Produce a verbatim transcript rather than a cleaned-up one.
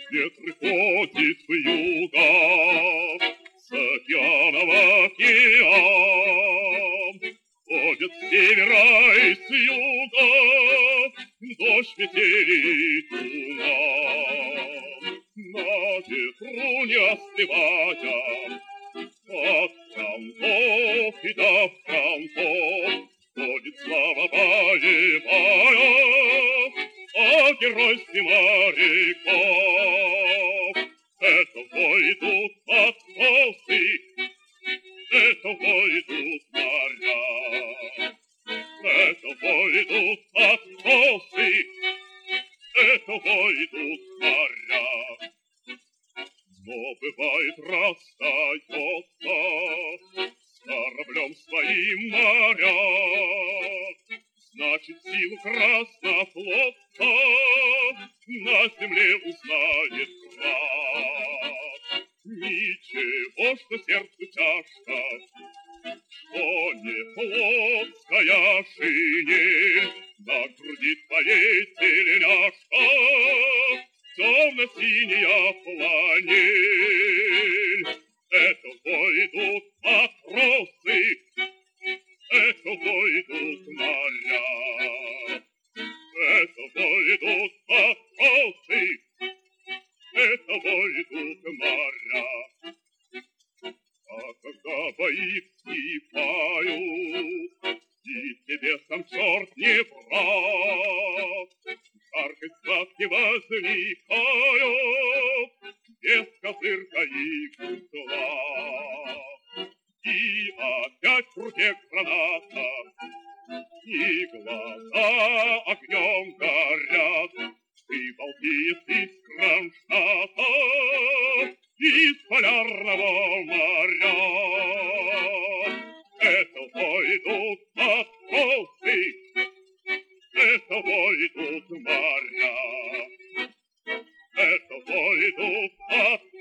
Ветры ходит в юга, с океана в океан. Ходят с севера и с юга, дождь, метель и туман. На ветру не остывая, от фронтов и до фронтов ходит слава боевая о геройстве моряков. Это войдут матросы, это войдут моря, это войдут матросы, это войдут моря. Но бывает расстается с кораблем своим моря, значит, силу Краснофлота на земле узнает враг. Ничего, что сердцу тяжко, что не плотская шинель, на груди твоей тельняшка темно-синяя фланель. Это войдут матросы, это войдут моря, это войдут матросы, это войдут моря. А когда бои вскипают, и тебе сам черт не прав, жаркость схватки возникают без козырка и гусла. И опять в руке граната, и глаза огнем горят. Ты балдеешь из Кронштадта, из Полярного моря. Это войдут матросы, это войдут моря, это войдут матросы.